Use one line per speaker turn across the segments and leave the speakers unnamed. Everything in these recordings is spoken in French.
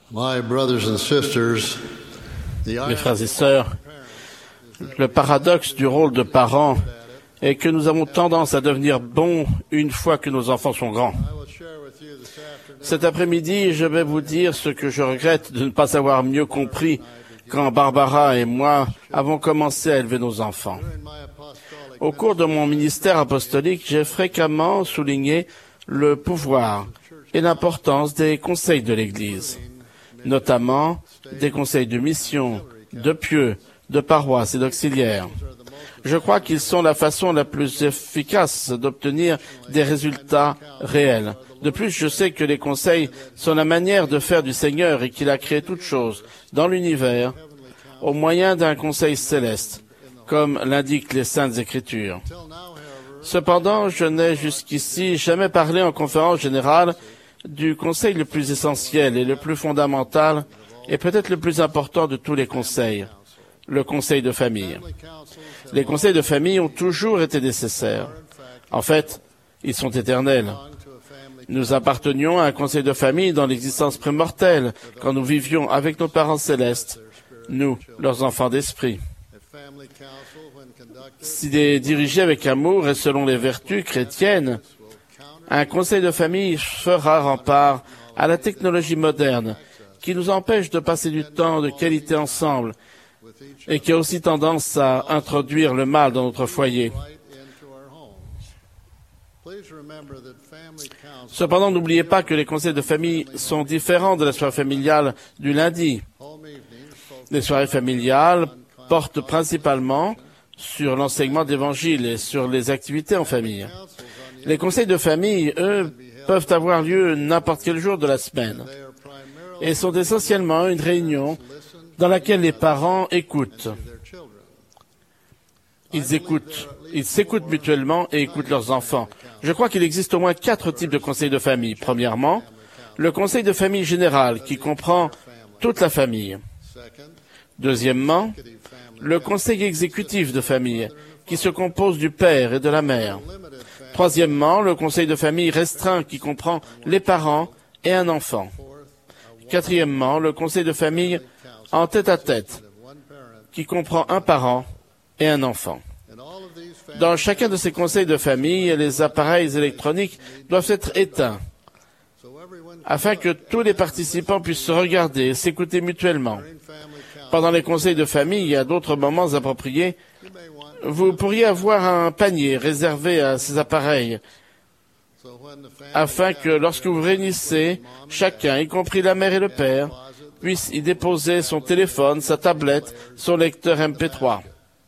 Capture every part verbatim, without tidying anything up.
My brothers and sisters, the
Mes frères et sœurs, le paradoxe du rôle de parents est que nous avons tendance à devenir bons une fois que nos enfants sont grands. Cet après-midi, je vais vous dire ce que je regrette de ne pas avoir mieux compris quand Barbara et moi avons commencé à élever nos enfants. Au cours de mon ministère apostolique, j'ai fréquemment souligné le pouvoir et l'importance des conseils de l'Église, notamment des conseils de mission, de pieux, de paroisse et d'auxiliaires. Je crois qu'ils sont la façon la plus efficace d'obtenir des résultats réels. De plus, je sais que les conseils sont la manière de faire du Seigneur et qu'il a créé toutes choses dans l'univers au moyen d'un conseil céleste, comme l'indiquent les Saintes Écritures. Cependant, je n'ai jusqu'ici jamais parlé en conférence générale du conseil le plus essentiel et le plus fondamental et peut-être le plus important de tous les conseils, le conseil de famille. Les conseils de famille ont toujours été nécessaires. En fait, ils sont éternels. Nous appartenions à un conseil de famille dans l'existence prémortelle, quand nous vivions avec nos parents célestes, nous, leurs enfants d'esprit. S'il est dirigé avec amour et selon les vertus chrétiennes, un conseil de famille fera rempart à la technologie moderne qui nous empêche de passer du temps de qualité ensemble et qui a aussi tendance à introduire le mal dans notre foyer. Cependant, n'oubliez pas que les conseils de famille sont différents de la soirée familiale du lundi. Les soirées familiales portent principalement sur l'enseignement d'Évangile et sur les activités en famille. Les conseils de famille, eux, peuvent avoir lieu n'importe quel jour de la semaine et sont essentiellement une réunion dans laquelle les parents écoutent. Ils écoutent, ils s'écoutent mutuellement et écoutent leurs enfants. Je crois qu'il existe au moins quatre types de conseils de famille. Premièrement, le conseil de famille général qui comprend toute la famille. Deuxièmement, le conseil exécutif de famille qui se compose du père et de la mère. Troisièmement, le conseil de famille restreint qui comprend les parents et un enfant. Quatrièmement, le conseil de famille en tête-à-tête qui comprend un parent et un enfant. Dans chacun de ces conseils de famille, les appareils électroniques doivent être éteints afin que tous les participants puissent se regarder et s'écouter mutuellement. Pendant les conseils de famille et à d'autres moments appropriés, vous pourriez avoir un panier réservé à ces appareils afin que lorsque vous réunissez, chacun, y compris la mère et le père, puisse y déposer son téléphone, sa tablette, son lecteur M P trois.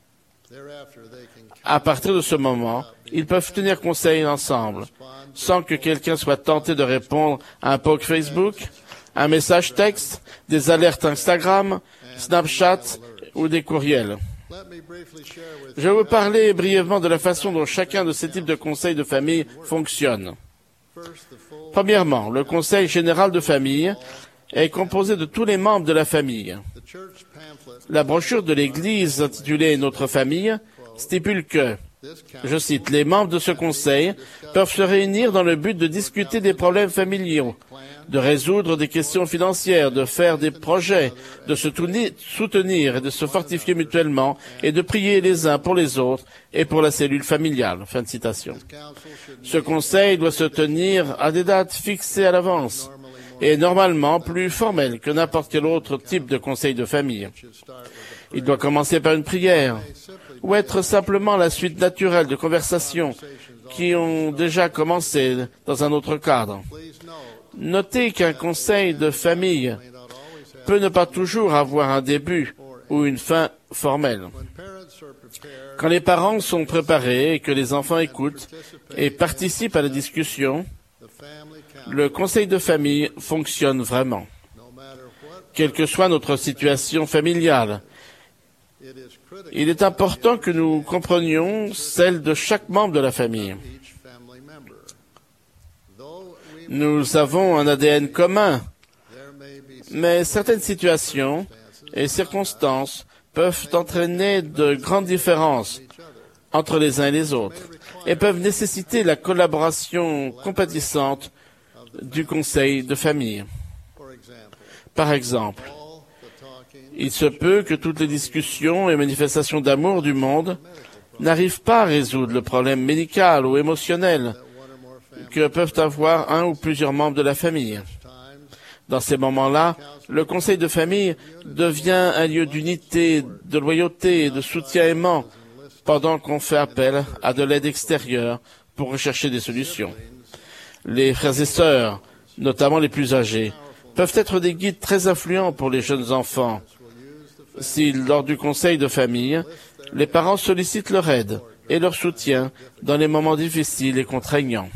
À partir de ce moment, ils peuvent tenir conseil ensemble, sans que quelqu'un soit tenté de répondre à un post Facebook, un message texte, des alertes Instagram, Snapchat ou des courriels. Je vais vous parler brièvement de la façon dont chacun de ces types de conseils de famille fonctionne. Premièrement, le conseil général de famille est composé de tous les membres de la famille. La brochure de l'Église intitulée « Notre famille » stipule que, je cite, « Les membres de ce conseil peuvent se réunir dans le but de discuter des problèmes familiaux, de résoudre des questions financières, de faire des projets, de se soutenir et de se fortifier mutuellement et de prier les uns pour les autres et pour la cellule familiale. » Fin de citation. Ce conseil doit se tenir à des dates fixées à l'avance et normalement plus formel que n'importe quel autre type de conseil de famille. Il doit commencer par une prière ou être simplement la suite naturelle de conversations qui ont déjà commencé dans un autre cadre. Notez qu'un conseil de famille peut ne pas toujours avoir un début ou une fin formelle. Quand les parents sont préparés et que les enfants écoutent et participent à la discussion, le conseil de famille fonctionne vraiment. Quelle que soit notre situation familiale, il est important que nous comprenions celle de chaque membre de la famille. Nous avons un A D N commun, mais certaines situations et circonstances peuvent entraîner de grandes différences entre les uns et les autres et peuvent nécessiter la collaboration compatissante du conseil de famille. Par exemple, il se peut que toutes les discussions et manifestations d'amour du monde n'arrivent pas à résoudre le problème médical ou émotionnel que peuvent avoir un ou plusieurs membres de la famille. Dans ces moments-là, le conseil de famille devient un lieu d'unité, de loyauté et de soutien aimant pendant qu'on fait appel à de l'aide extérieure pour rechercher des solutions. Les frères et sœurs, notamment les plus âgés, peuvent être des guides très influents pour les jeunes enfants. Si, lors du conseil de famille, les parents sollicitent leur aide et leur soutien dans les moments difficiles et contraignants.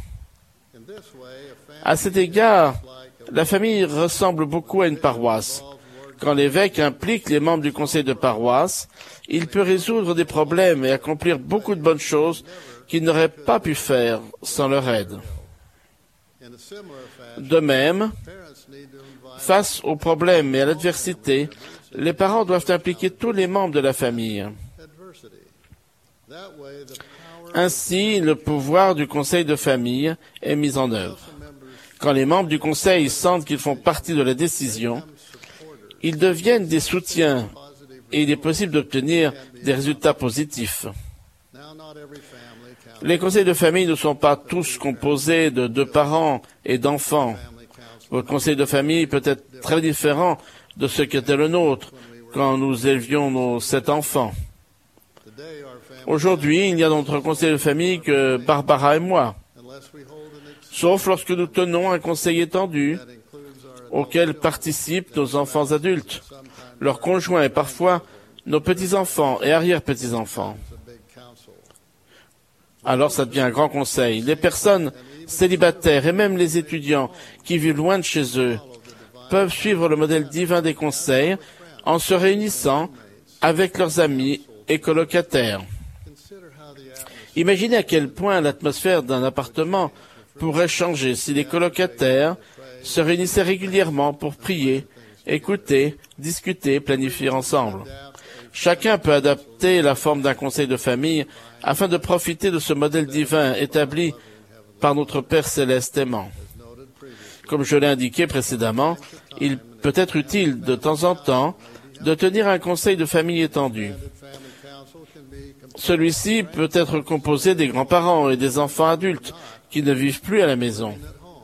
À cet égard, la famille ressemble beaucoup à une paroisse. Quand l'évêque implique les membres du conseil de paroisse, il peut résoudre des problèmes et accomplir beaucoup de bonnes choses qu'il n'aurait pas pu faire sans leur aide. De même, face aux problèmes et à l'adversité, les parents doivent impliquer tous les membres de la famille. Ainsi, le pouvoir du conseil de famille est mis en œuvre. Quand les membres du conseil sentent qu'ils font partie de la décision, ils deviennent des soutiens et il est possible d'obtenir des résultats positifs. Les conseils de famille ne sont pas tous composés de deux parents et d'enfants. Votre conseil de famille peut être très différent de ce qu'était le nôtre quand nous élevions nos sept enfants. Aujourd'hui, il n'y a dans notre conseil de famille que Barbara et moi, sauf lorsque nous tenons un conseil étendu auquel participent nos enfants adultes, leurs conjoints et parfois nos petits-enfants et arrière-petits-enfants. Alors ça devient un grand conseil. Les personnes célibataires et même les étudiants qui vivent loin de chez eux peuvent suivre le modèle divin des conseils en se réunissant avec leurs amis et colocataires. Imaginez à quel point l'atmosphère d'un appartement pourrait changer si les colocataires se réunissaient régulièrement pour prier, écouter, discuter, planifier ensemble. Chacun peut adapter la forme d'un conseil de famille afin de profiter de ce modèle divin établi par notre Père céleste aimant. Comme je l'ai indiqué précédemment, il peut être utile de temps en temps de tenir un conseil de famille étendu. Celui-ci peut être composé des grands-parents et des enfants adultes qui ne vivent plus à la maison.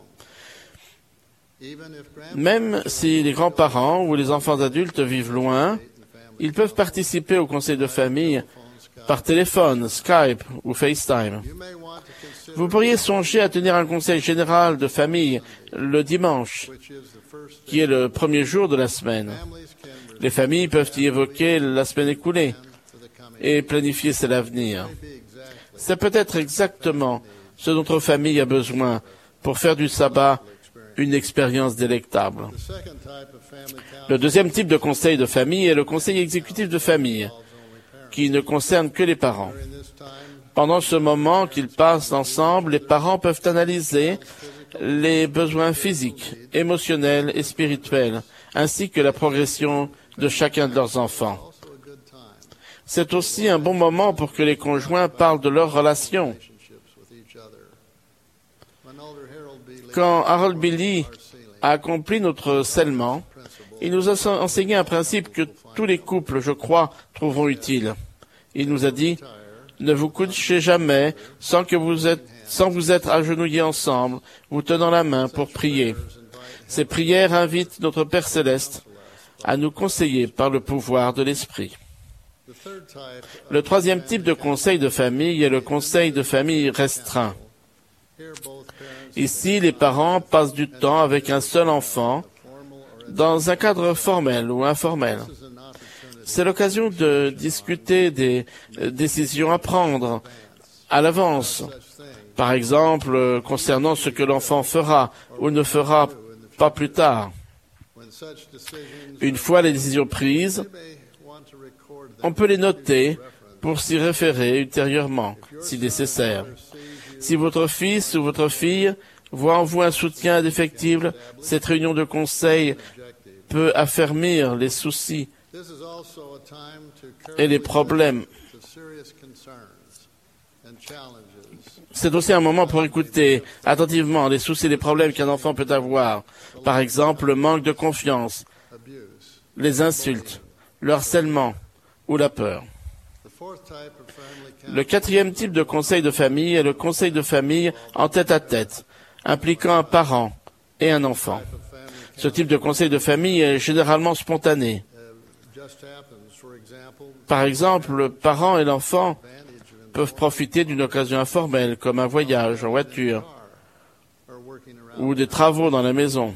Même si les grands-parents ou les enfants adultes vivent loin, ils peuvent participer au conseil de famille par téléphone, Skype ou FaceTime. Vous pourriez songer à tenir un conseil général de famille le dimanche, qui est le premier jour de la semaine. Les familles peuvent y évoquer la semaine écoulée et planifier celle à venir. C'est peut-être exactement ce dont notre famille a besoin pour faire du sabbat une expérience délectable. Le deuxième type de conseil de famille est le conseil exécutif de famille, qui ne concerne que les parents. Pendant ce moment qu'ils passent ensemble, les parents peuvent analyser les besoins physiques, émotionnels et spirituels, ainsi que la progression de chacun de leurs enfants. C'est aussi un bon moment pour que les conjoints parlent de leurs relations. Quand Harold Billy a accompli notre scellement, il nous a enseigné un principe que tous les couples, je crois, trouveront utile. Il nous a dit « Ne vous couchez jamais sans que vous êtes, sans vous être agenouillés ensemble, vous tenant la main pour prier. » Ces prières invitent notre Père céleste à nous conseiller par le pouvoir de l'Esprit. Le troisième type de conseil de famille est le conseil de famille restreint. Ici, les parents passent du temps avec un seul enfant dans un cadre formel ou informel. C'est l'occasion de discuter des décisions à prendre à l'avance. Par exemple, concernant ce que l'enfant fera ou ne fera pas plus tard. Une fois les décisions prises, on peut les noter pour s'y référer ultérieurement, si nécessaire. Si votre fils ou votre fille voit en vous un soutien indéfectible, cette réunion de conseil peut affermir les soucis et les problèmes C'est aussi un moment pour écouter attentivement les soucis et les problèmes qu'un enfant peut avoir. Par exemple, le manque de confiance, les insultes, le harcèlement ou la peur. Le quatrième type de conseil de famille est le conseil de famille en tête-à-tête, impliquant un parent et un enfant. Ce type de conseil de famille est généralement spontané. Par exemple, le parent et l'enfant peuvent profiter d'une occasion informelle, comme un voyage en voiture ou des travaux dans la maison.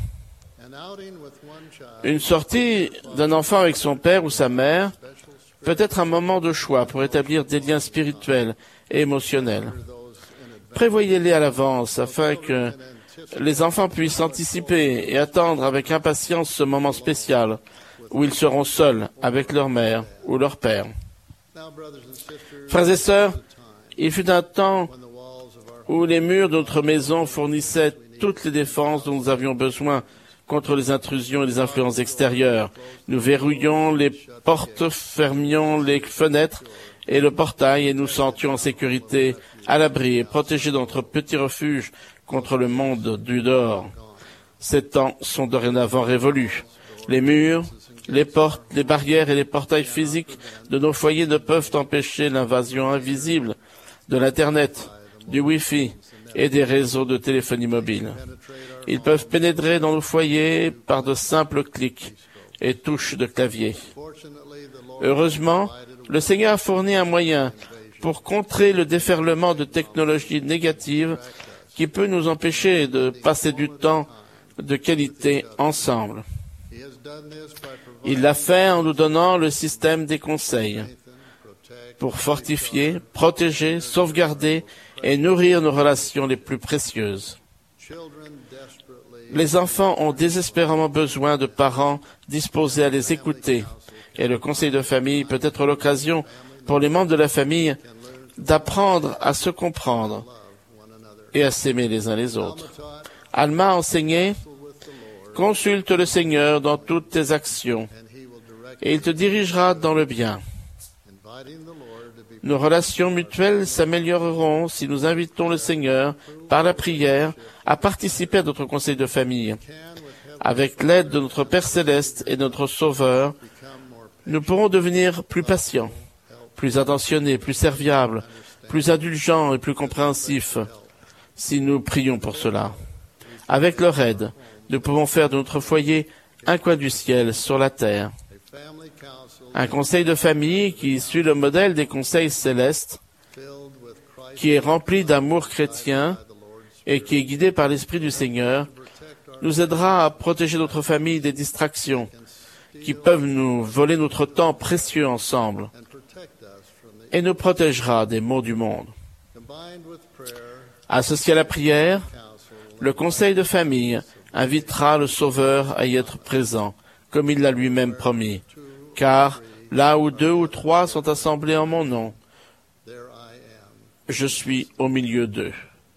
Une sortie d'un enfant avec son père ou sa mère peut être un moment de choix pour établir des liens spirituels et émotionnels. Prévoyez-les à l'avance afin que les enfants puissent anticiper et attendre avec impatience ce moment spécial où ils seront seuls avec leur mère ou leur père. Frères et sœurs, il fut un temps où les murs de notre maison fournissaient toutes les défenses dont nous avions besoin contre les intrusions et les influences extérieures. Nous verrouillions les portes, fermions les fenêtres et le portail et nous sentions en sécurité, à l'abri et protégés dans notre petit refuge contre le monde du dehors. Ces temps sont dorénavant révolus. Les murs, les portes, les barrières et les portails physiques de nos foyers ne peuvent empêcher l'invasion invisible de l'Internet, du Wi-Fi et des réseaux de téléphonie mobile. Ils peuvent pénétrer dans nos foyers par de simples clics et touches de clavier. Heureusement, le Seigneur a fourni un moyen pour contrer le déferlement de technologies négatives qui peut nous empêcher de passer du temps de qualité ensemble. Il l'a fait en nous donnant le système des conseils pour fortifier, protéger, sauvegarder et nourrir nos relations les plus précieuses. Les enfants ont désespérément besoin de parents disposés à les écouter, et le conseil de famille peut être l'occasion pour les membres de la famille d'apprendre à se comprendre et à s'aimer les uns les autres. Alma a enseigné « Consulte le Seigneur dans toutes tes actions, et il te dirigera dans le bien. » Nos relations mutuelles s'amélioreront si nous invitons le Seigneur, par la prière, à participer à notre conseil de famille. Avec l'aide de notre Père Céleste et de notre Sauveur, nous pourrons devenir plus patients, plus attentionnés, plus serviables, plus indulgents et plus compréhensifs, si nous prions pour cela. Avec leur aide, nous pouvons faire de notre foyer un coin du ciel sur la terre. Un conseil de famille qui suit le modèle des conseils célestes, qui est rempli d'amour chrétien et qui est guidé par l'Esprit du Seigneur, nous aidera à protéger notre famille des distractions qui peuvent nous voler notre temps précieux ensemble et nous protégera des maux du monde. Associé à la prière, le conseil de famille invitera le Sauveur à y être présent, comme il l'a lui-même promis. Car là où deux ou trois sont assemblés en mon nom, je suis au milieu d'eux.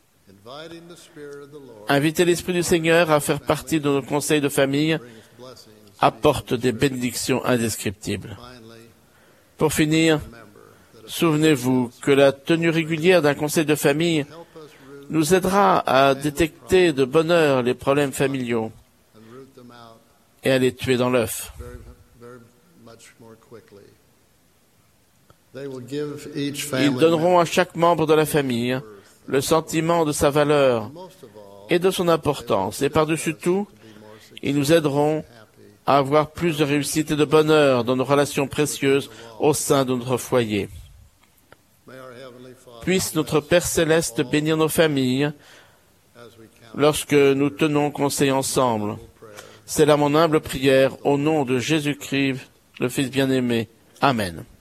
Inviter l'Esprit du Seigneur à faire partie de nos conseils de famille apporte des bénédictions indescriptibles. Pour finir, souvenez-vous que la tenue régulière d'un conseil de famille nous aidera à détecter de bonne heure les problèmes familiaux et à les tuer dans l'œuf. Ils donneront à chaque membre de la famille le sentiment de sa valeur et de son importance. Et par-dessus tout, ils nous aideront à avoir plus de réussite et de bonheur dans nos relations précieuses au sein de notre foyer. Puisse notre Père Céleste bénir nos familles lorsque nous tenons conseil ensemble. C'est là mon humble prière au nom de Jésus-Christ, le Fils bien-aimé. Amen.